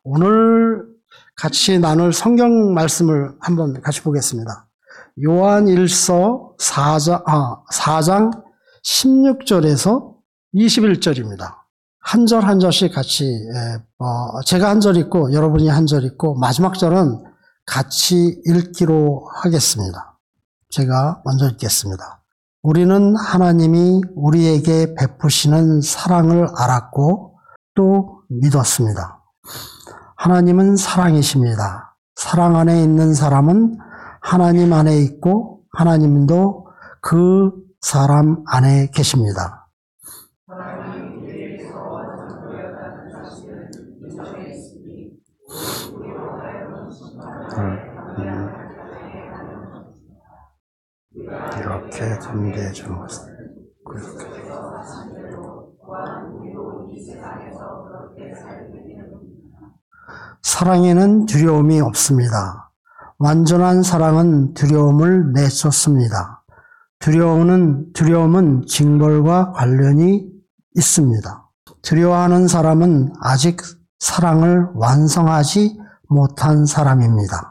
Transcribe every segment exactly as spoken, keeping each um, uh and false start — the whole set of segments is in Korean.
오늘 같이 나눌 성경 말씀을 한번 같이 보겠습니다. 요한일서 사 장, 아, 사 장 십육 절에서 이십일 절입니다. 한 절 한 절씩 같이, 어, 제가 한 절 읽고 여러분이 한 절 읽고 마지막 절은 같이 읽기로 하겠습니다. 제가 먼저 읽겠습니다. 우리는 하나님이 우리에게 베푸시는 사랑을 알았고 또 믿었습니다. 하나님은 사랑이십니다. 사랑 안에 있는 사람은 하나님 안에 있고 하나님도 그 사람 안에 계십니다. 이렇게 담대해 주는 것을 사랑에는 두려움이 없습니다. 완전한 사랑은 두려움을 내쫓습니다. 두려움은, 두려움은 징벌과 관련이 있습니다. 두려워하는 사람은 아직 사랑을 완성하지 못한 사람입니다.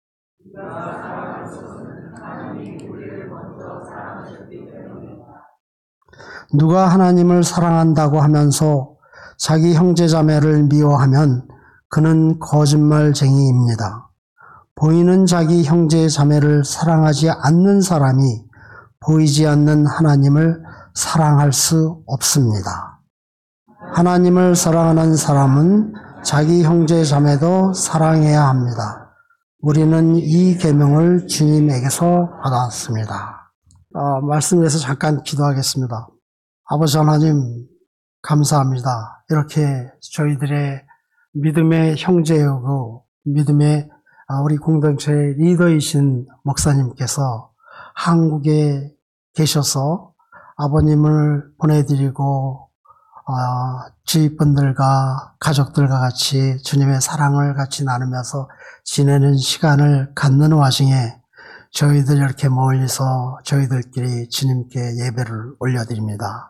누가 하나님을 사랑한다고 하면서 자기 형제자매를 미워하면 그는 거짓말쟁이입니다. 보이는 자기 형제자매를 사랑하지 않는 사람이 보이지 않는 하나님을 사랑할 수 없습니다. 하나님을 사랑하는 사람은 자기 형제자매도 사랑해야 합니다. 우리는 이 계명을 주님에게서 받았습니다. 어, 말씀에서 잠깐 기도하겠습니다. 아버지 하나님 감사합니다. 이렇게 저희들의 믿음의 형제이고 믿음의 우리 공동체 리더이신 목사님께서 한국에 계셔서 아버님을 보내드리고 어, 주위분들과 가족들과 같이 주님의 사랑을 같이 나누면서 지내는 시간을 갖는 와중에 저희들 이렇게 멀리서 저희들끼리 주님께 예배를 올려드립니다.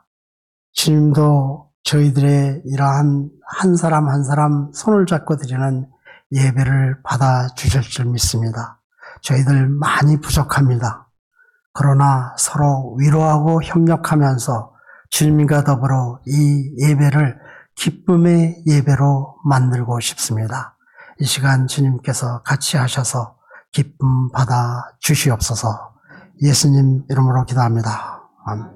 주님도 저희들의 이러한 한 사람 한 사람 손을 잡고 드리는 예배를 받아주실 줄 믿습니다. 저희들 많이 부족합니다. 그러나 서로 위로하고 협력하면서 주님과 더불어 이 예배를 기쁨의 예배로 만들고 싶습니다. 이 시간 주님께서 같이 하셔서 기쁨 받아 주시옵소서. 예수님 이름으로 기도합니다. 아멘.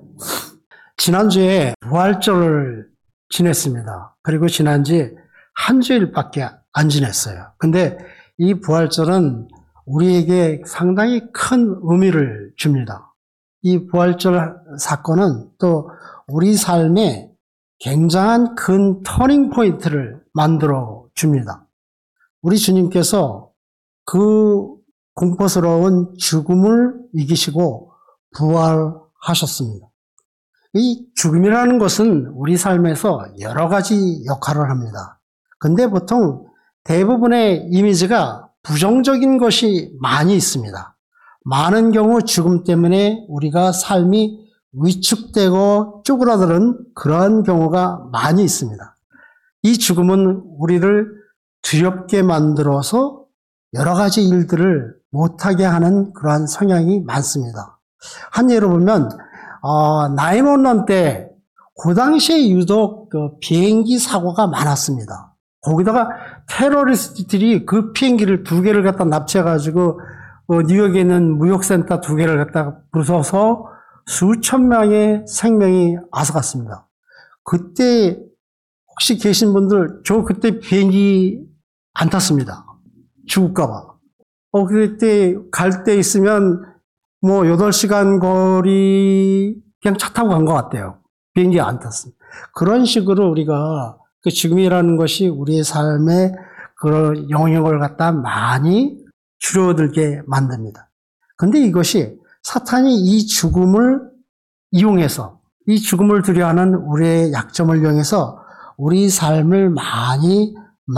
지난주에 부활절을 지냈습니다. 그리고 지난주에 한 주일밖에 안 지냈어요. 근데 이 부활절은 우리에게 상당히 큰 의미를 줍니다. 이 부활절 사건은 또 우리 삶에 굉장한 큰 터닝 포인트를 만들어 줍니다. 우리 주님께서 그 공포스러운 죽음을 이기시고 부활하셨습니다. 이 죽음이라는 것은 우리 삶에서 여러 가지 역할을 합니다. 근데 보통 대부분의 이미지가 부정적인 것이 많이 있습니다. 많은 경우 죽음 때문에 우리가 삶이 위축되고 쪼그라드는 그러한 경우가 많이 있습니다. 이 죽음은 우리를 두렵게 만들어서 여러 가지 일들을 못하게 하는 그러한 성향이 많습니다. 한 예로 보면 어, 구일일 때 그 당시에 유독 그 비행기 사고가 많았습니다. 거기다가 테러리스트들이 그 비행기를 두 개를 갖다 납치해가지고 어, 뉴욕에 있는 무역센터 두 개를 갖다 부숴서 수천 명의 생명이 앗아갔습니다. 그때 혹시 계신 분들 저 그때 비행기 안 탔습니다. 죽을까봐. 어, 그때 갈 때 있으면 뭐 여덟 시간 거리 그냥 차 타고 간 것 같아요. 비행기 안 탔습니다. 그런 식으로 우리가 그 죽음이라는 것이 우리의 삶에 그런 영향을 갖다 많이 줄어들게 만듭니다. 근데 이것이 사탄이 이 죽음을 이용해서 이 죽음을 두려워하는 우리의 약점을 이용해서 우리 삶을 많이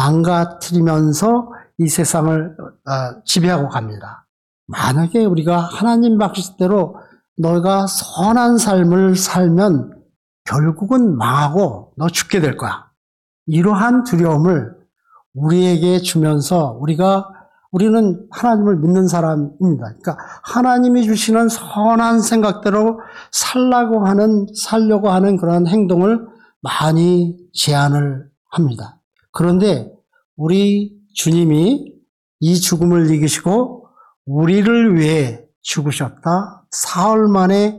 망가뜨리면서 이 세상을 지배하고 갑니다. 만약에 우리가 하나님 박실대로 너가 선한 삶을 살면 결국은 망하고 너 죽게 될 거야. 이러한 두려움을 우리에게 주면서 우리가 우리는 하나님을 믿는 사람입니다. 그러니까 하나님이 주시는 선한 생각대로 살라고 하는 살려고 하는 그런 행동을 많이 제안을 합니다. 그런데 우리 주님이 이 죽음을 이기시고 우리를 위해 죽으셨다. 사흘 만에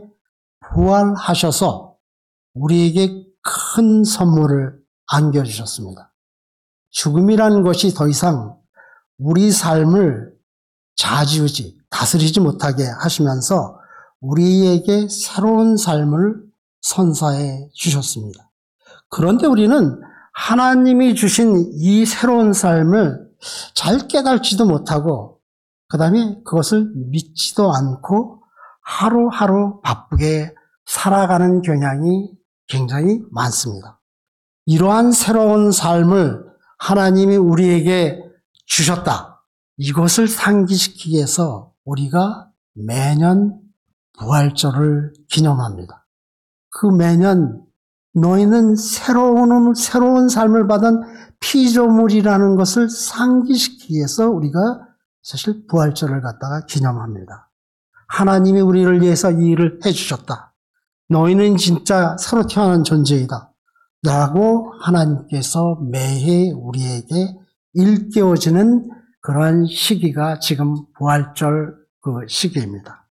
부활하셔서 우리에게 큰 선물을 안겨주셨습니다. 죽음이라는 것이 더 이상 우리 삶을 좌지우지, 다스리지 못하게 하시면서 우리에게 새로운 삶을 선사해 주셨습니다. 그런데 우리는 하나님이 주신 이 새로운 삶을 잘 깨달지도 못하고 그 다음에 그것을 믿지도 않고 하루하루 바쁘게 살아가는 경향이 굉장히 많습니다. 이러한 새로운 삶을 하나님이 우리에게 주셨다. 이것을 상기시키기 위해서 우리가 매년 부활절을 기념합니다. 그 매년 너희는 새로운, 새로운 삶을 받은 피조물이라는 것을 상기시키기 위해서 우리가 사실 부활절을 갖다가 기념합니다. 하나님이 우리를 위해서 이 일을 해주셨다. 너희는 진짜 새로 태어난 존재이다. 라고 하나님께서 매해 우리에게 일깨워지는 그러한 시기가 지금 부활절 그 시기입니다.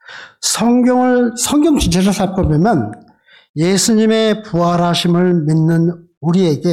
성경을, 성경 전체를 살펴보면 예수님의 부활하심을 믿는 우리에게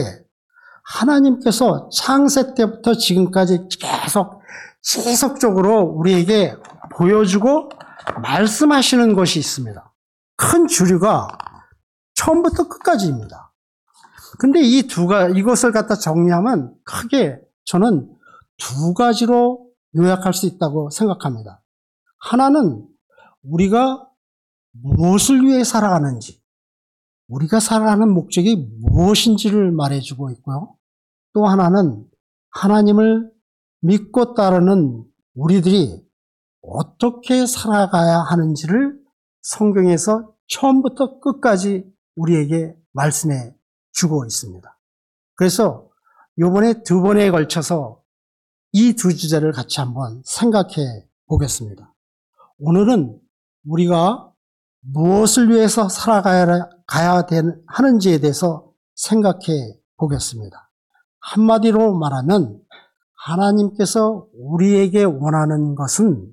하나님께서 창세 때부터 지금까지 계속 지속적으로 우리에게 보여주고 말씀하시는 것이 있습니다. 큰 주류가 처음부터 끝까지입니다. 근데 이 두 가지, 이것을 갖다 정리하면 크게 저는 두 가지로 요약할 수 있다고 생각합니다. 하나는 우리가 무엇을 위해 살아가는지, 우리가 살아가는 목적이 무엇인지를 말해주고 있고요. 또 하나는 하나님을 믿고 따르는 우리들이 어떻게 살아가야 하는지를 성경에서 처음부터 끝까지 우리에게 말씀해 주고 있습니다. 그래서 이번에 두 번에 걸쳐서 이 두 주제를 같이 한번 생각해 보겠습니다. 오늘은 우리가 무엇을 위해서 살아가야 하는지에 대해서 생각해 보겠습니다. 한마디로 말하면 하나님께서 우리에게 원하는 것은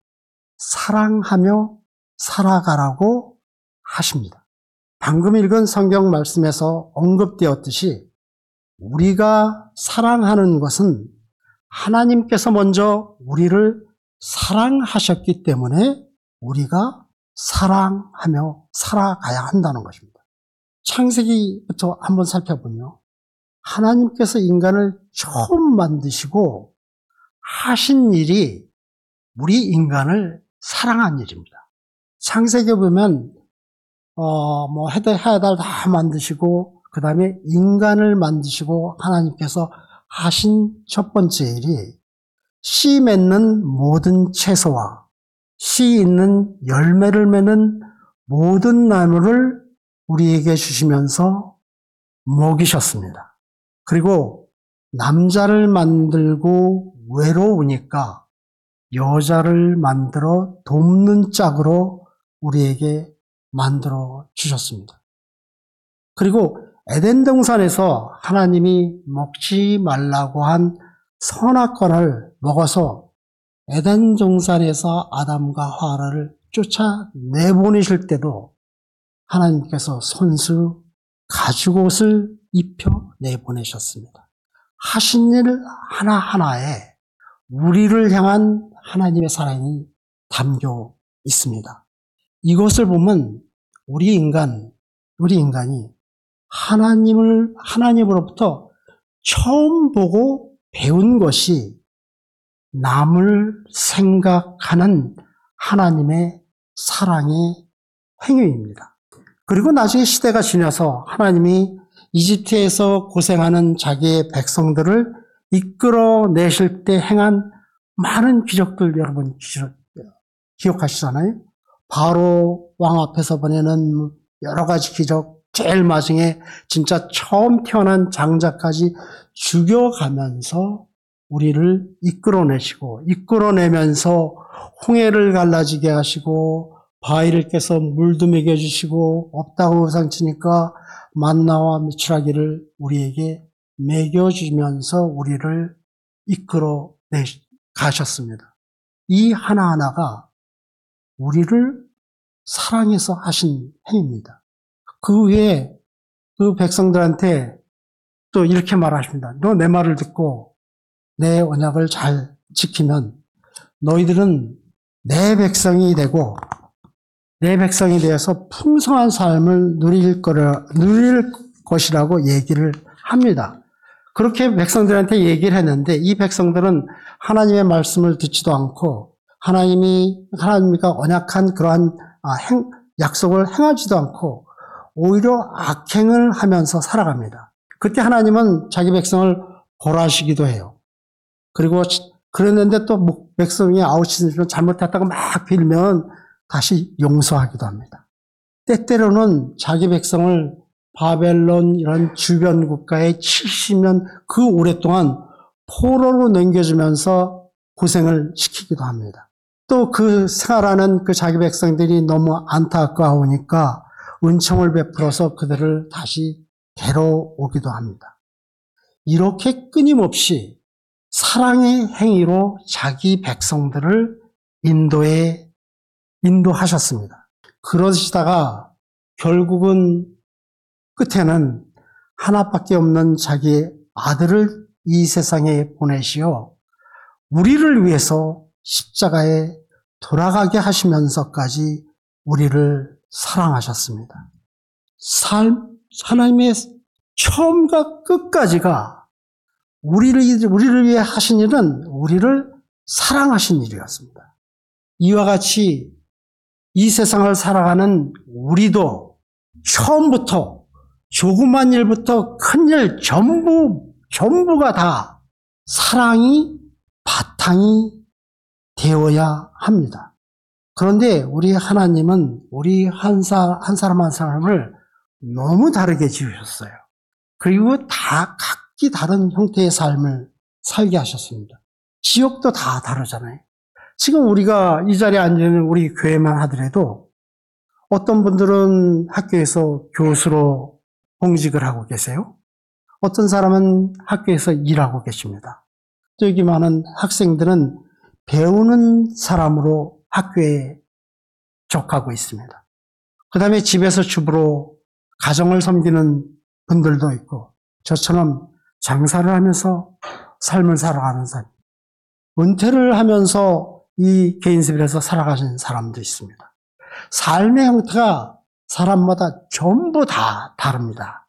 사랑하며 살아가라고 하십니다. 방금 읽은 성경 말씀에서 언급되었듯이 우리가 사랑하는 것은 하나님께서 먼저 우리를 사랑하셨기 때문에 우리가 사랑하며 살아가야 한다는 것입니다. 창세기부터 한번 살펴보면 하나님께서 인간을 처음 만드시고 하신 일이 우리 인간을 사랑한 일입니다. 창세기에 보면 어, 뭐 해달 해달 다 만드시고 그 다음에 인간을 만드시고 하나님께서 하신 첫 번째 일이 씨 맺는 모든 채소와 씨 있는 열매를 맺는 모든 나무를 우리에게 주시면서 먹이셨습니다. 그리고 남자를 만들고 외로우니까 여자를 만들어 돕는 짝으로 우리에게 만들어 주셨습니다. 그리고 에덴 동산에서 하나님이 먹지 말라고 한 선악과를 먹어서 에덴 동산에서 아담과 하와를 쫓아내보내실 때도 하나님께서 손수 가죽옷을 입혀 내보내셨습니다. 하신 일 하나하나에 우리를 향한 하나님의 사랑이 담겨 있습니다. 이것을 보면 우리 인간, 우리 인간이 하나님을, 하나님으로부터 처음 보고 배운 것이 남을 생각하는 하나님의 사랑의 행위입니다. 그리고 나중에 시대가 지나서 하나님이 이집트에서 고생하는 자기의 백성들을 이끌어내실 때 행한 많은 기적들 여러분 기억하시잖아요. 바로 왕 앞에서 보내는 여러 가지 기적, 제일 마지막에 진짜 처음 태어난 장자까지 죽여가면서 우리를 이끌어내시고, 이끌어내면서 홍해를 갈라지게 하시고, 바위를 깨서 물도 먹여주시고, 없다고 상치니까 만나와 미추라기를 우리에게 먹여주면서 우리를 이끌어 내 가셨습니다. 이 하나하나가 우리를 사랑해서 하신 행위입니다. 그 외에 그 백성들한테 또 이렇게 말하십니다. 너 내 말을 듣고 내 언약을 잘 지키면 너희들은 내 백성이 되고 내 백성이 되어서 풍성한 삶을 누릴 거라, 누릴 것이라고 얘기를 합니다. 그렇게 백성들한테 얘기를 했는데 이 백성들은 하나님의 말씀을 듣지도 않고 하나님이, 하나님과 언약한 그러한 행, 약속을 행하지도 않고 오히려 악행을 하면서 살아갑니다. 그때 하나님은 자기 백성을 벌하시기도 해요. 그리고 그랬는데 또 백성이 아우치는 잘못했다고 막 빌면 다시 용서하기도 합니다. 때때로는 자기 백성을 바벨론 이런 주변 국가에 칠십 년 그 오랫동안 포로로 넘겨주면서 고생을 시키기도 합니다. 또 그 생활하는 그 자기 백성들이 너무 안타까우니까 은총을 베풀어서 그들을 다시 데려오기도 합니다. 이렇게 끊임없이 사랑의 행위로 자기 백성들을 인도에 인도하셨습니다. 그러시다가 결국은 끝에는 하나밖에 없는 자기 아들을 이 세상에 보내시어 우리를 위해서 십자가에 돌아가게 하시면서까지 우리를 사랑하셨습니다. 삶, 하나님의 처음과 끝까지가 우리를, 우리를 위해 하신 일은 우리를 사랑하신 일이었습니다. 이와 같이 이 세상을 살아가는 우리도 처음부터 조그만 일부터 큰 일 전부, 전부가 다 사랑이 바탕이 되어야 합니다. 그런데 우리 하나님은 우리 한, 사, 한 사람 한 사람을 너무 다르게 지으셨어요. 그리고 다 각기 다른 형태의 삶을 살게 하셨습니다. 지역도 다 다르잖아요. 지금 우리가 이 자리에 앉아있는 우리 교회만 하더라도 어떤 분들은 학교에서 교수로 공직을 하고 계세요. 어떤 사람은 학교에서 일하고 계십니다. 또 여기 많은 학생들은 배우는 사람으로 학교에 적하고 있습니다. 그 다음에 집에서 주부로 가정을 섬기는 분들도 있고 저처럼 장사를 하면서 삶을 살아가는 사람, 은퇴를 하면서 이 개인습일에서 살아가는 사람도 있습니다. 삶의 형태가 사람마다 전부 다 다릅니다.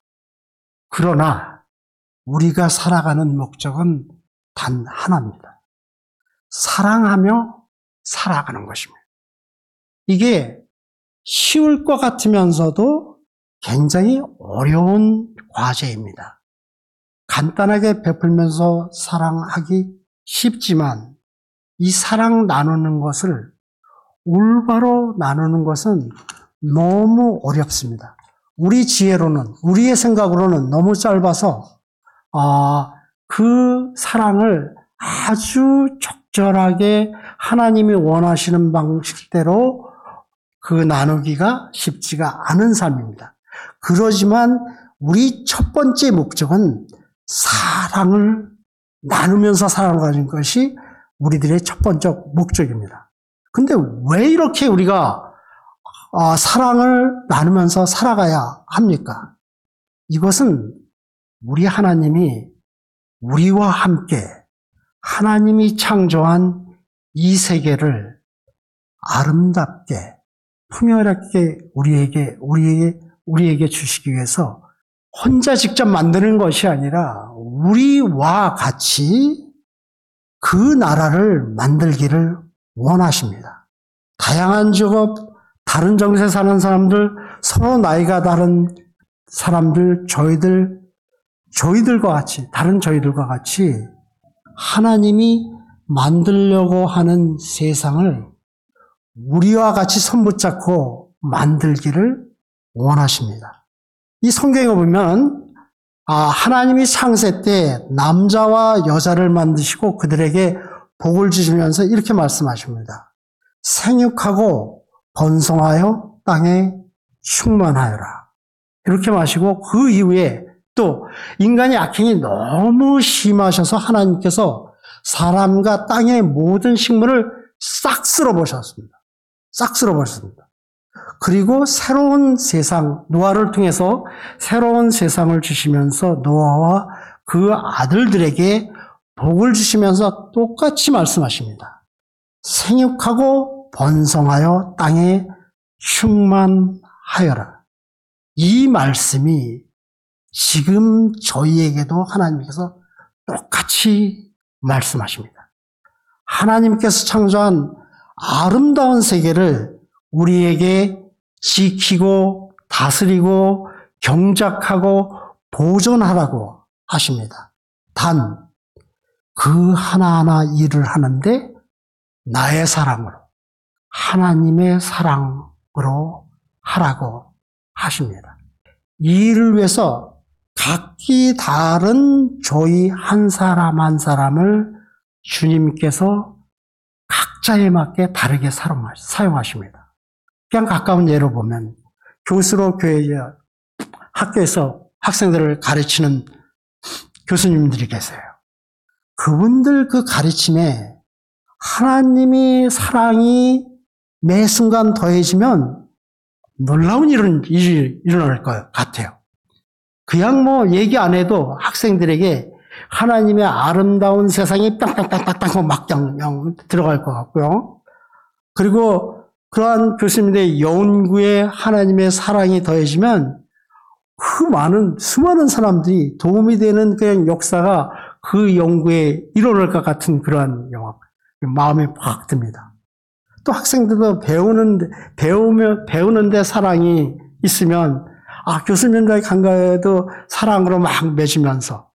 그러나 우리가 살아가는 목적은 단 하나입니다. 사랑하며 살아가는 것입니다. 이게 쉬울 것 같으면서도 굉장히 어려운 과제입니다. 간단하게 베풀면서 사랑하기 쉽지만 이 사랑 나누는 것을 올바로 나누는 것은 너무 어렵습니다. 우리 지혜로는, 우리의 생각으로는 너무 짧아서 아, 그 사랑을 아주 적절하게 하나님이 원하시는 방식대로 그 나누기가 쉽지가 않은 삶입니다. 그러지만 우리 첫 번째 목적은 사랑을 나누면서 살아가는 것이 우리들의 첫 번째 목적입니다. 근데 왜 이렇게 우리가 사랑을 나누면서 살아가야 합니까? 이것은 우리 하나님이 우리와 함께 하나님이 창조한 이 세계를 아름답게 풍요롭게 우리에게 우리에게 우리에게 주시기 위해서 혼자 직접 만드는 것이 아니라 우리와 같이 그 나라를 만들기를 원하십니다. 다양한 직업, 다른 정세 사는 사람들, 서로 나이가 다른 사람들, 저희들, 저희들과 같이, 다른 저희들과 같이 하나님이 만들려고 하는 세상을 우리와 같이 손붙잡고 만들기를 원하십니다. 이 성경에 보면 아, 하나님이 창세 때 남자와 여자를 만드시고 그들에게 복을 주시면서 이렇게 말씀하십니다. 생육하고 번성하여 땅에 충만하여라. 이렇게 마시고 그 이후에 또 인간의 악행이 너무 심하셔서 하나님께서 사람과 땅의 모든 식물을 싹 쓸어버렸습니다. 싹 쓸어버렸습니다. 그리고 새로운 세상, 노아를 통해서 새로운 세상을 주시면서 노아와 그 아들들에게 복을 주시면서 똑같이 말씀하십니다. 생육하고 번성하여 땅에 충만하여라. 이 말씀이 지금 저희에게도 하나님께서 똑같이 말씀하십니다. 하나님께서 창조한 아름다운 세계를 우리에게 지키고 다스리고 경작하고 보존하라고 하십니다. 단 그 하나하나 일을 하는데 나의 사랑으로, 하나님의 사랑으로 하라고 하십니다. 이 일을 위해서 각기 다른 저희 한 사람 한 사람을 주님께서 각자에 맞게 다르게 사용하십니다. 그냥 가까운 예로 보면 교수로 교회 학교에서 학생들을 가르치는 교수님들이 계세요. 그분들 그 가르침에 하나님의 사랑이 매 순간 더해지면 놀라운 일은 일이 일어날 것 같아요. 그냥 뭐 얘기 안 해도 학생들에게 하나님의 아름다운 세상이 땅땅땅땅땅 막 그냥 들어갈 것 같고요. 그리고 그러한 교수님들의 연구에 하나님의 사랑이 더해지면 그 많은 수많은 사람들이 도움이 되는 그냥 역사가 그 연구에 일어날 것 같은 그러한 마음이 확 듭니다. 또 학생들도 배우는 배우며 배우는데 사랑이 있으면 아 교수님과의 관계에도 사랑으로 막 맺으면서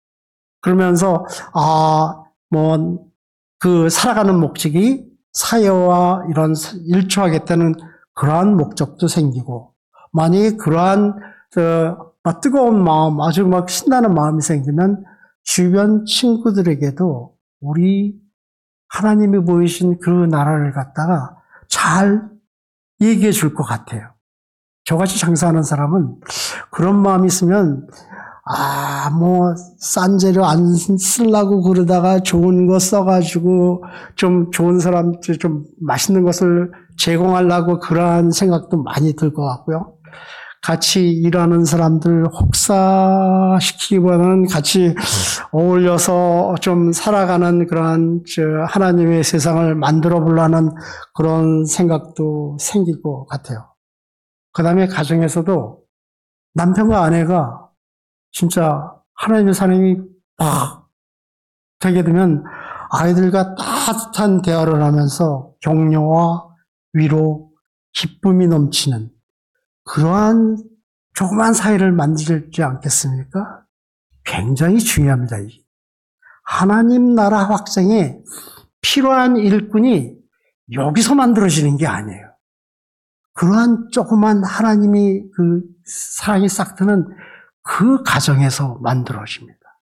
그러면서 아 뭐 그 살아가는 목적이 사회와 이런 일조하겠다는 그러한 목적도 생기고 만약에 그러한 저 뜨거운 마음 아주 막 신나는 마음이 생기면 주변 친구들에게도 우리 하나님이 보이신 그 나라를 갖다가 잘 얘기해 줄 것 같아요. 저같이 장사하는 사람은 그런 마음이 있으면 아, 뭐 싼 재료 안 쓰려고 그러다가 좋은 거 써가지고 좀 좋은 사람 좀 맛있는 것을 제공하려고 그러한 생각도 많이 들 것 같고요. 같이 일하는 사람들 혹사시키기보다는 같이 어울려서 좀 살아가는 그러한 하나님의 세상을 만들어 보려는 그런 생각도 생길 것 같아요. 그 다음에 가정에서도 남편과 아내가 진짜 하나님의 사랑이 팍 되게 되면 아이들과 따뜻한 대화를 하면서 격려와 위로, 기쁨이 넘치는 그러한 조그만 사회를 만들지 않겠습니까? 굉장히 중요합니다. 하나님 나라 확장에 필요한 일꾼이 여기서 만들어지는 게 아니에요. 그러한 조그만 하나님이 그 사랑이 싹 트는 그 가정에서 만들어집니다.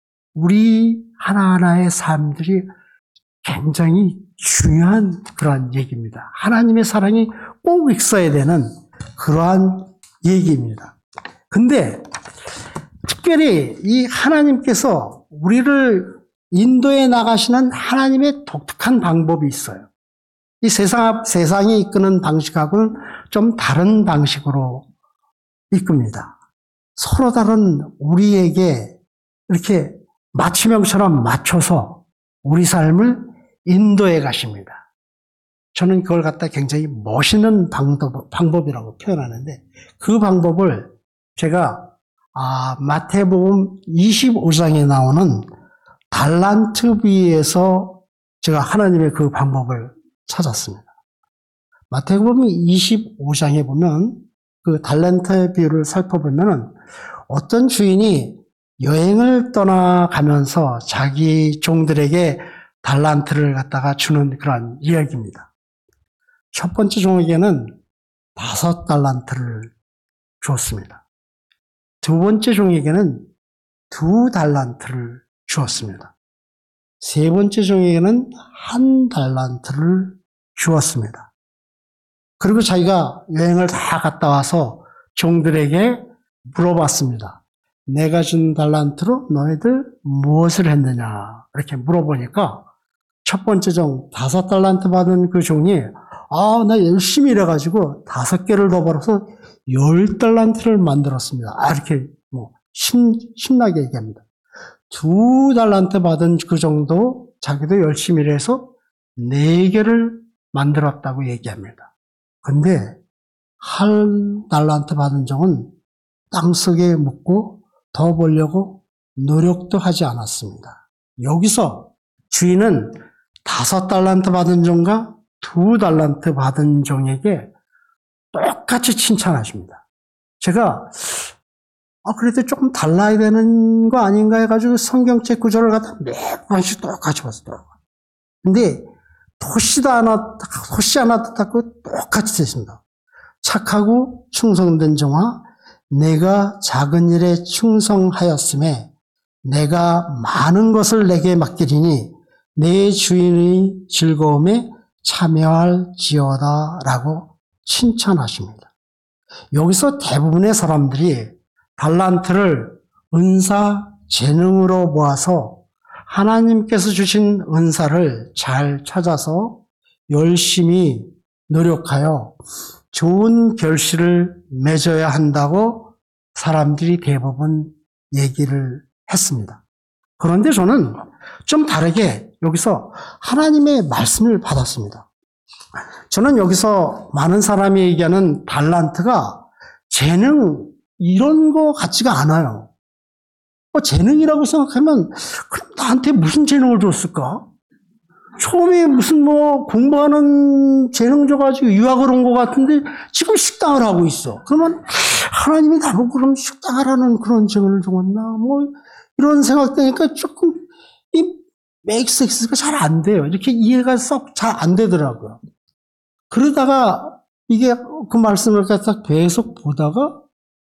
우리 하나하나의 삶들이 굉장히 중요한 그러한 얘기입니다. 하나님의 사랑이 꼭 있어야 되는 그러한 얘기입니다. 근데 특별히 이 하나님께서 우리를 인도해 나가시는 하나님의 독특한 방법이 있어요. 이 세상, 세상이 이끄는 방식하고는 좀 다른 방식으로 이끕니다. 서로 다른 우리에게 이렇게 맞춤형처럼 맞춰서 우리 삶을 인도해 가십니다. 저는 그걸 갖다 굉장히 멋있는 방법, 방법이라고 표현하는데 그 방법을 제가 아, 마태복음 이십오 장에 나오는 달란트 비유에서 제가 하나님의 그 방법을 찾았습니다. 마태복음 이십오 장에 보면 그 달란트의 비유를 살펴보면 어떤 주인이 여행을 떠나가면서 자기 종들에게 달란트를 갖다가 주는 그런 이야기입니다. 첫 번째 종에게는 다섯 달란트를 주었습니다. 두 번째 종에게는 두 달란트를 주었습니다. 세 번째 종에게는 한 달란트를 주었습니다. 그리고 자기가 여행을 다 갔다 와서 종들에게 물어봤습니다. 내가 준 달란트로 너희들 무엇을 했느냐 이렇게 물어보니까 첫 번째 종 다섯 달란트 받은 그 종이 아, 나 열심히 일해가지고 다섯 개를 더 벌어서 열 달란트를 만들었습니다. 아, 이렇게 뭐 신, 신나게 얘기합니다. 두 달란트 받은 그 정도 자기도 열심히 일해서 네 개를 만들었다고 얘기합니다. 근데 한 달란트 받은 종은 땅속에 묻고 더 벌려고 노력도 하지 않았습니다. 여기서 주인은 다섯 달란트 받은 종과 두 달란트 받은 종에게 똑같이 칭찬하십니다. 제가 아, 그래도 조금 달라야 되는 거 아닌가 해가지고 성경책 구절을 갖다 몇 번씩 똑같이 봤어요. 근데 토시도 하나, 토시 하나 닦고 똑같이 되십니다. 착하고 충성된 종아, 내가 작은 일에 충성하였음에 내가 많은 것을 내게 맡기리니 내 주인의 즐거움에 참여할지어다 라고 칭찬하십니다. 여기서 대부분의 사람들이 달란트를 은사, 재능으로 모아서 하나님께서 주신 은사를 잘 찾아서 열심히 노력하여 좋은 결실을 맺어야 한다고 사람들이 대부분 얘기를 했습니다. 그런데 저는 좀 다르게 여기서 하나님의 말씀을 받았습니다. 저는 여기서 많은 사람이 얘기하는 달란트가 재능 이런 거 같지가 않아요. 뭐 재능이라고 생각하면 그럼 나한테 무슨 재능을 줬을까? 처음에 무슨 뭐 공부하는 재능 줘가지고 유학을 온 것 같은데 지금 식당을 하고 있어. 그러면 하나님이 나보고 그럼 식당을 하는 그런 재능을 줬나? 뭐 이런 생각되니까 조금 이 make sense가 잘 안 돼요. 이렇게 이해가 썩 잘 안 되더라고요. 그러다가 이게 그 말씀을 갖다 계속 보다가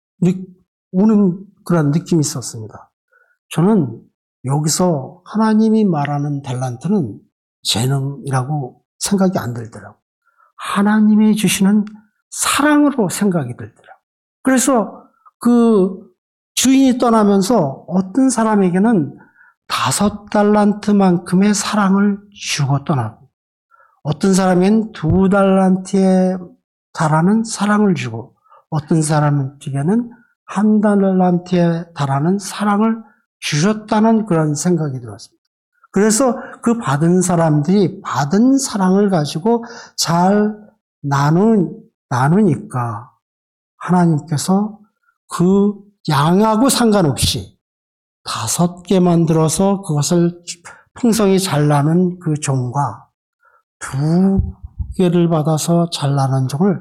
오는 그런 느낌이 있었습니다. 저는 여기서 하나님이 말하는 달란트는 재능이라고 생각이 안 들더라고요. 하나님이 주시는 사랑으로 생각이 들더라고요. 그래서 그 주인이 떠나면서 어떤 사람에게는 다섯 달란트만큼의 사랑을 주고 떠나고 어떤 사람에게는 두 달란트에 달하는 사랑을 주고 어떤 사람에게는 한 달란트에 달하는 사랑을 주셨다는 그런 생각이 들었습니다. 그래서 그 받은 사람들이 받은 사랑을 가지고 잘 나누, 나누니까 하나님께서 그 양하고 상관없이 다섯 개 만들어서 그것을 풍성히 잘 나는 그 종과 두 개를 받아서 잘 나는 종을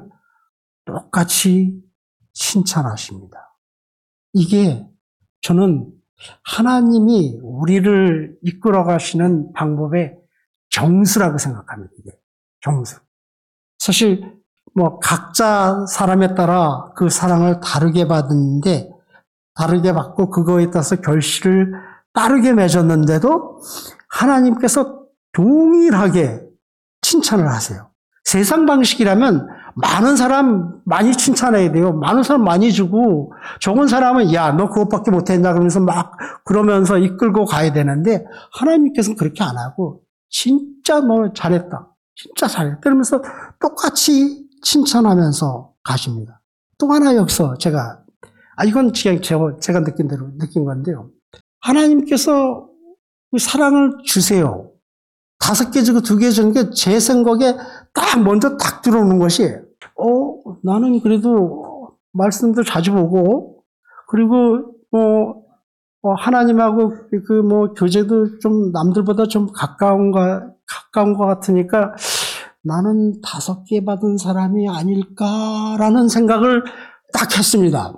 똑같이 칭찬하십니다. 이게 저는 하나님이 우리를 이끌어 가시는 방법의 정수라고 생각합니다. 이게 정수. 사실 뭐 각자 사람에 따라 그 사랑을 다르게 받는데 다르게 받고 그거에 따라서 결실을 다르게 맺었는데도 하나님께서 동일하게 칭찬을 하세요. 세상 방식이라면 많은 사람 많이 칭찬해야 돼요. 많은 사람 많이 주고 적은 사람은 야, 너 그것밖에 못했나 그러면서 막 그러면서 이끌고 가야 되는데 하나님께서는 그렇게 안 하고 진짜 너 잘했다. 진짜 잘했다. 그러면서 똑같이 칭찬하면서 가십니다. 또 하나 여기서 제가 아 이건 그냥 제가, 제가 느낀 대로 느낀 건데요. 하나님께서 사랑을 주세요. 다섯 개 주고 두 개 준 게 제 생각에 딱 먼저 딱 들어오는 것이 어 나는 그래도 말씀도 자주 보고 그리고 뭐 어, 하나님하고 그 뭐 교제도 좀 남들보다 좀 가까운 거 가까운 것 같으니까 나는 다섯 개 받은 사람이 아닐까라는 생각을 딱 했습니다.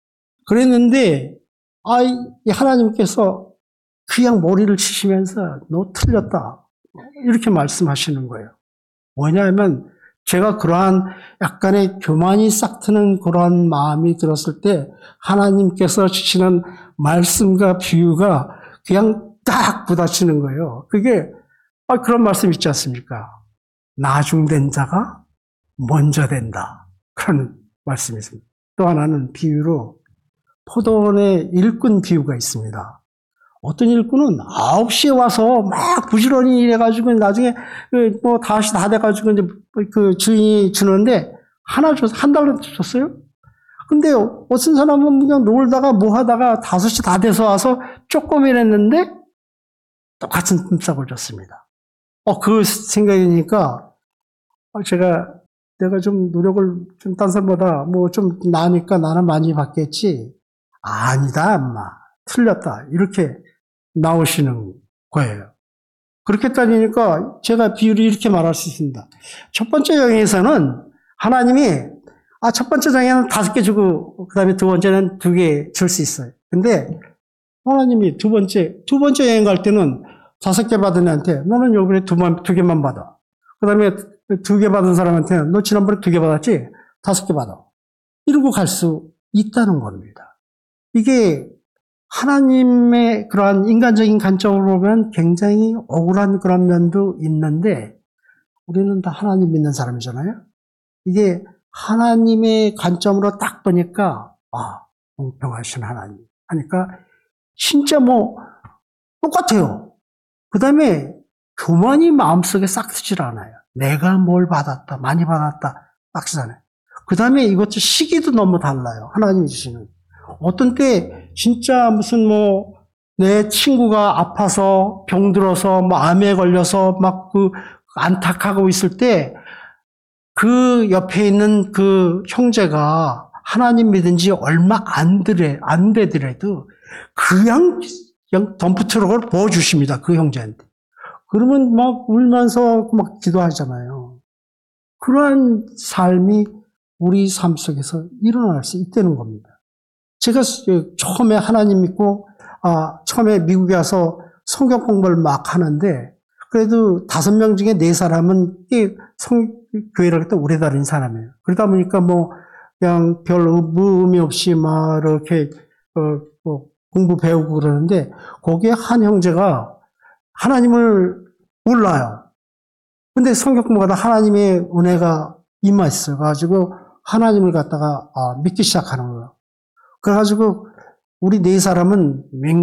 그랬는데 아 하나님께서 그냥 머리를 치시면서 너 틀렸다. 이렇게 말씀하시는 거예요. 뭐냐면 제가 그러한 약간의 교만이 싹 트는 그러한 마음이 들었을 때 하나님께서 주시는 말씀과 비유가 그냥 딱 부딪히는 거예요. 그게 아, 그런 말씀 있지 않습니까? 나중된 자가 먼저 된다. 그런 말씀이 있습니다. 또 하나는 비유로 포도원의 일꾼 비유가 있습니다. 어떤 일꾼은 아홉 시에 와서 막 부지런히 일해가지고 나중에 뭐 다시 다 돼가지고 이제 그 주인이 주는데 하나 줬, 한 달러 줬어요. 근데 어떤 사람은 그냥 놀다가 뭐 하다가 다섯 시 다 돼서 와서 조금 일했는데 똑같은 품삯을 줬습니다. 어, 그 생각이니까 제가 내가 좀 노력을 좀 딴 사람보다 뭐 좀 나으니까 나는 많이 받겠지. 아니다, 엄마. 틀렸다. 이렇게 나오시는 거예요. 그렇게 따지니까 제가 비유를 이렇게 말할 수 있습니다. 첫 번째 여행에서는 하나님이 아, 첫 번째 여행에는 다섯 개 주고 그 다음에 두 번째는 두 개 줄 수 있어요. 근데 하나님이 두 번째, 두 번째 여행 갈 때는 다섯 개 받은 애한테 너는 요번에 두, 두 개만 받아. 그 다음에 두 개 받은 사람한테는 너 지난번에 두 개 받았지? 다섯 개 받아. 이러고 갈 수 있다는 겁니다. 이게 하나님의 그러한 인간적인 관점으로 보면 굉장히 억울한 그런 면도 있는데 우리는 다 하나님 믿는 사람이잖아요. 이게 하나님의 관점으로 딱 보니까 아, 공평하신 하나님 하니까 진짜 뭐 똑같아요. 그 다음에 교만이 마음속에 싹 트질 않아요. 내가 뭘 받았다, 많이 받았다, 딱 쓰잖아요. 그 다음에 이것도 시기도 너무 달라요. 하나님이 주시는. 어떤 때 진짜 무슨 뭐 내 친구가 아파서 병들어서 뭐 암에 걸려서 막 그 안타까고 있을 때 그 옆에 있는 그 형제가 하나님 믿은 지 얼마 안 되래, 안 되더라도 그냥, 그냥 덤프트럭을 부어주십니다. 그 형제한테. 그러면 막 울면서 막 기도하잖아요. 그러한 삶이 우리 삶 속에서 일어날 수 있다는 겁니다. 제가 처음에 하나님 믿고, 아, 처음에 미국에 와서 성경 공부를 막 하는데, 그래도 다섯 명 중에 네 사람은 성, 교회를 그때 오래 다닌 사람이에요. 그러다 보니까 뭐, 그냥 별 의미 없이 막 이렇게, 어, 뭐 공부 배우고 그러는데, 거기에 한 형제가 하나님을 몰라요. 근데 성경 공부하다 하나님의 은혜가 임했어가지고, 하나님을 갖다가 아, 믿기 시작하는 거예요. 그래가지고, 우리 네 사람은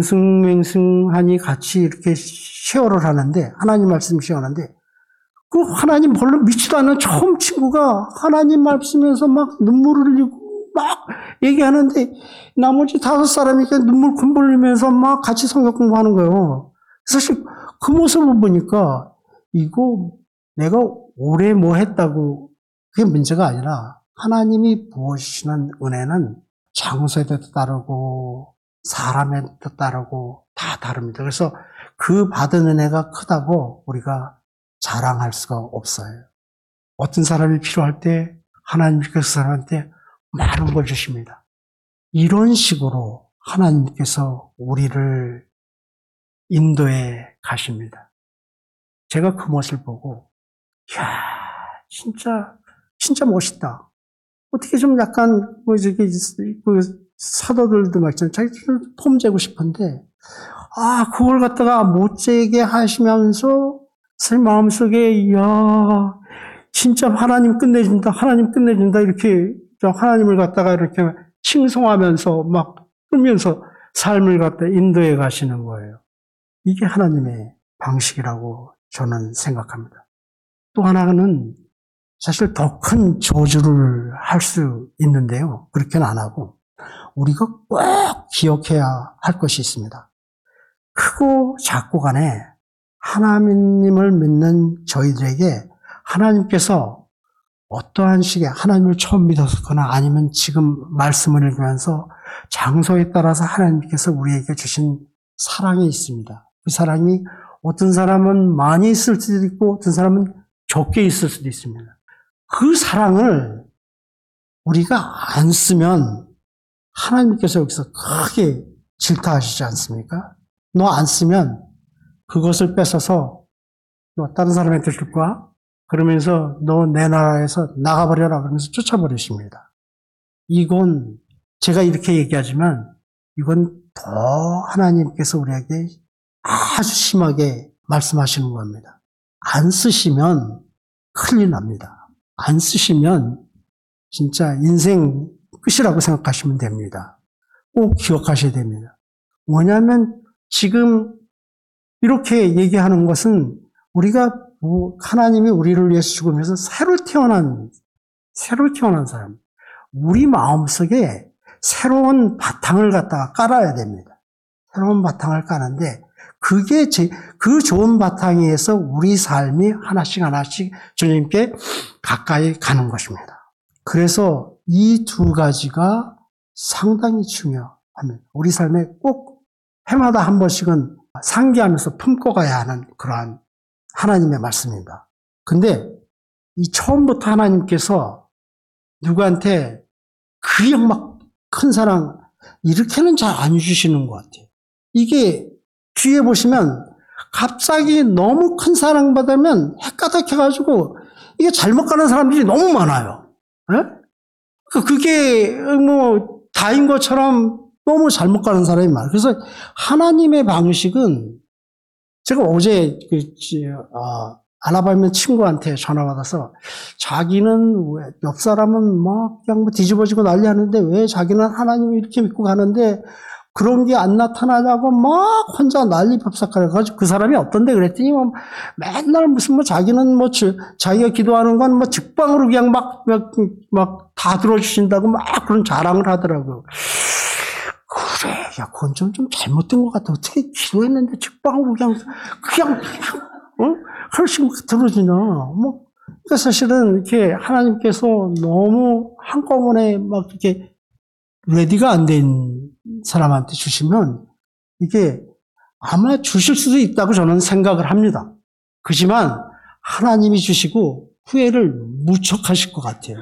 맹승맹승하니 같이 이렇게 쉐어를 하는데, 하나님 말씀 쉐어하는데, 그 하나님 별로 믿지도 않는 처음 친구가 하나님 말씀에서 막 눈물을 흘리고 막 얘기하는데, 나머지 다섯 사람이 눈물 콧물 흘리면서 막 같이 성경 공부하는 거예요. 사실 그 모습을 보니까, 이거 내가 오래 뭐 했다고, 그게 문제가 아니라, 하나님이 부어주시는 은혜는 장소에도 따르고 사람에도 따르고 다 다릅니다. 그래서 그 받은 은혜가 크다고 우리가 자랑할 수가 없어요. 어떤 사람이 필요할 때 하나님께서 그 사람한테 많은 걸 주십니다. 이런 식으로 하나님께서 우리를 인도해 가십니다. 제가 그 모습을 보고 이야 진짜 진짜 멋있다. 어떻게 좀 약간, 뭐, 저기, 그, 사도들도 막, 자기 폼 재고 싶은데, 아, 그걸 갖다가 못 재게 하시면서, 제 마음속에, 이야, 진짜 하나님 끝내준다, 하나님 끝내준다, 이렇게, 하나님을 갖다가 이렇게 칭송하면서, 막, 끌면서 삶을 갖다 인도해 가시는 거예요. 이게 하나님의 방식이라고 저는 생각합니다. 또 하나는, 사실 더 큰 저주를 할 수 있는데요. 그렇게는 안 하고 우리가 꼭 기억해야 할 것이 있습니다. 크고 작고 간에 하나님을 믿는 저희들에게 하나님께서 어떠한 식의 하나님을 처음 믿었거나 아니면 지금 말씀을 읽으면서 장소에 따라서 하나님께서 우리에게 주신 사랑이 있습니다. 그 사랑이 어떤 사람은 많이 있을 수도 있고 어떤 사람은 적게 있을 수도 있습니다. 그 사랑을 우리가 안 쓰면 하나님께서 여기서 크게 질타하시지 않습니까? 너 안 쓰면 그것을 뺏어서 너 다른 사람한테 줄 거야? 그러면서 너 내 나라에서 나가버려라 그러면서 쫓아버리십니다. 이건 제가 이렇게 얘기하지만 이건 더 하나님께서 우리에게 아주 심하게 말씀하시는 겁니다. 안 쓰시면 큰일 납니다. 안 쓰시면 진짜 인생 끝이라고 생각하시면 됩니다. 꼭 기억하셔야 됩니다. 뭐냐면 지금 이렇게 얘기하는 것은 우리가 하나님이 우리를 위해서 죽으면서 새로 태어난 새로 태어난 사람, 우리 마음속에 새로운 바탕을 갖다가 깔아야 됩니다. 새로운 바탕을 까는데 그게 제, 그 좋은 바탕 위에서 우리 삶이 하나씩 하나씩 주님께 가까이 가는 것입니다. 그래서 이 두 가지가 상당히 중요합니다. 우리 삶에 꼭 해마다 한 번씩은 상기하면서 품고 가야 하는 그러한 하나님의 말씀입니다. 근데 이 처음부터 하나님께서 누구한테 그냥 막 큰 사랑 이렇게는 잘 안 주시는 것 같아요. 이게 뒤에 보시면 갑자기 너무 큰 사랑받으면 헷가닥해가지고 이게 잘못 가는 사람들이 너무 많아요. 에? 그게 뭐 다인 것처럼 너무 잘못 가는 사람이 많아요. 그래서 하나님의 방식은 제가 어제 그, 어, 알아보면 친구한테 전화 받아서 자기는 왜, 옆 사람은 막 그냥 뭐 뒤집어지고 난리 하는데 왜 자기는 하나님을 이렇게 믿고 가는데 그런 게 안 나타나냐고 막 혼자 난리 법석해가지고 그 사람이 어떤데 그랬더니 뭐 맨날 무슨 뭐 자기는 뭐 주, 자기가 기도하는 건 뭐 직방으로 그냥 막, 막, 막 다 들어주신다고 막 그런 자랑을 하더라고요. 그래, 야, 그건 좀, 좀 잘못된 것 같아. 어떻게 기도했는데 직방으로 그냥, 그냥, 어? 하루씩 막 들어주냐. 뭐, 그러니까 사실은 이렇게 하나님께서 너무 한꺼번에 막 이렇게 레디가 안 된 사람한테 주시면 이게 아마 주실 수도 있다고 저는 생각을 합니다. 그렇지만 하나님이 주시고 후회를 무척 하실 것 같아요.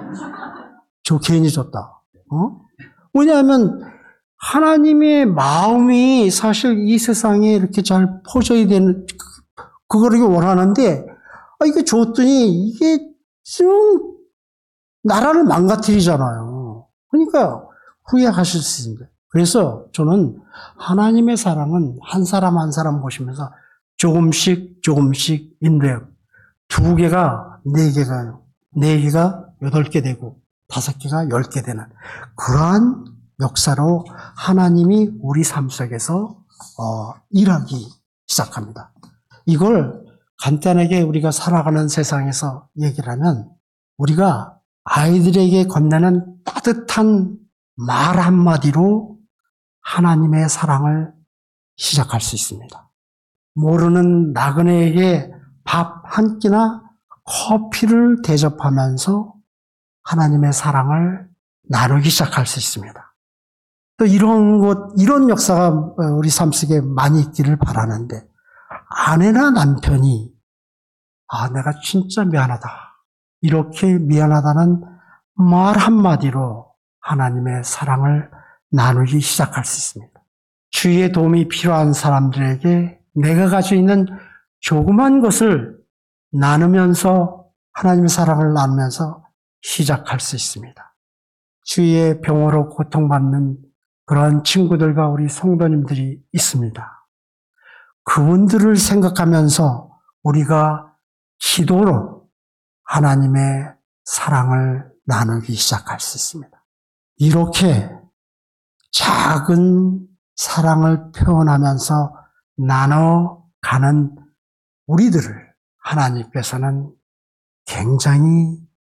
저 괜히 줬다. 어? 왜냐하면 하나님의 마음이 사실 이 세상에 이렇게 잘 퍼져야 되는, 그거를 원하는데, 아, 이게 줬더니 이게 좀 나라를 망가뜨리잖아요. 그러니까 후회하실 수 있습니다. 그래서 저는 하나님의 사랑은 한 사람 한 사람 보시면서 조금씩 조금씩 인도해요. 두 개가 네 개가, 네 개가 여덟 개 되고 다섯 개가 열 개 되는 그러한 역사로 하나님이 우리 삶 속에서 어, 일하기 시작합니다. 이걸 간단하게 우리가 살아가는 세상에서 얘기를 하면 우리가 아이들에게 건네는 따뜻한 말 한마디로 하나님의 사랑을 시작할 수 있습니다. 모르는 나그네에게 밥 한 끼나 커피를 대접하면서 하나님의 사랑을 나누기 시작할 수 있습니다. 또 이런 것, 이런 역사가 우리 삶 속에 많이 있기를 바라는데, 아내나 남편이, 아, 내가 진짜 미안하다. 이렇게 미안하다는 말 한마디로 하나님의 사랑을 나누기 시작할 수 있습니다. 주위의 도움이 필요한 사람들에게 내가 가지고 있는 조그만 것을 나누면서 하나님의 사랑을 나누면서 시작할 수 있습니다. 주위에 병으로 고통받는 그런 친구들과 우리 성도님들이 있습니다. 그분들을 생각하면서 우리가 기도로 하나님의 사랑을 나누기 시작할 수 있습니다. 이렇게 작은 사랑을 표현하면서 나눠가는 우리들을 하나님께서는 굉장히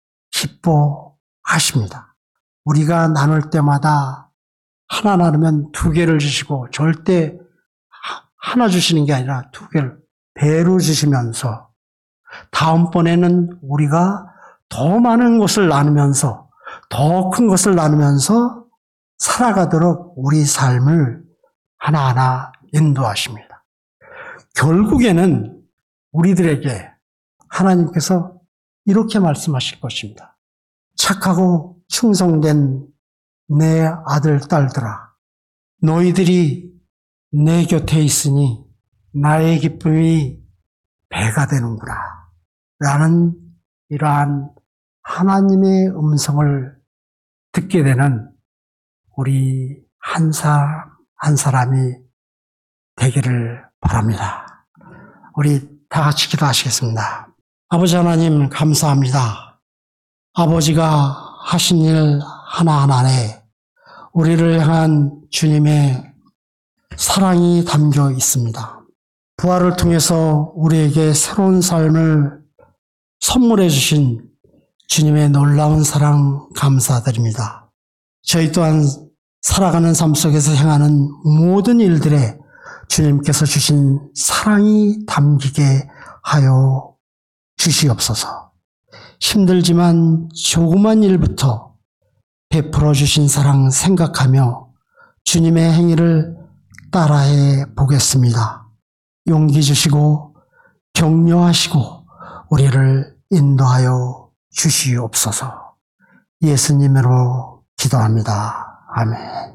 기뻐하십니다. 우리가 나눌 때마다 하나 나누면 두 개를 주시고 절대 하나 주시는 게 아니라 두 개를 배로 주시면서 다음번에는 우리가 더 많은 것을 나누면서 더 큰 것을 나누면서 살아가도록 우리 삶을 하나하나 인도하십니다. 결국에는 우리들에게 하나님께서 이렇게 말씀하실 것입니다. 착하고 충성된 내 아들, 딸들아, 너희들이 내 곁에 있으니 나의 기쁨이 배가 되는구나. 라는 이러한 하나님의 음성을 듣게 되는 우리 한 사람 한 사람이 되기를 바랍니다. 우리 다 같이 기도하시겠습니다. 아버지 하나님 감사합니다. 아버지가 하신 일 하나하나에 우리를 향한 주님의 사랑이 담겨 있습니다. 부활을 통해서 우리에게 새로운 삶을 선물해 주신 주님의 놀라운 사랑 감사드립니다. 저희 또한 살아가는 삶 속에서 행하는 모든 일들에 주님께서 주신 사랑이 담기게 하여 주시옵소서. 힘들지만 조그만 일부터 베풀어 주신 사랑 생각하며 주님의 행위를 따라해 보겠습니다. 용기 주시고 격려하시고 우리를 인도하여 주시옵소서. 예수님으로 기도합니다. 아멘.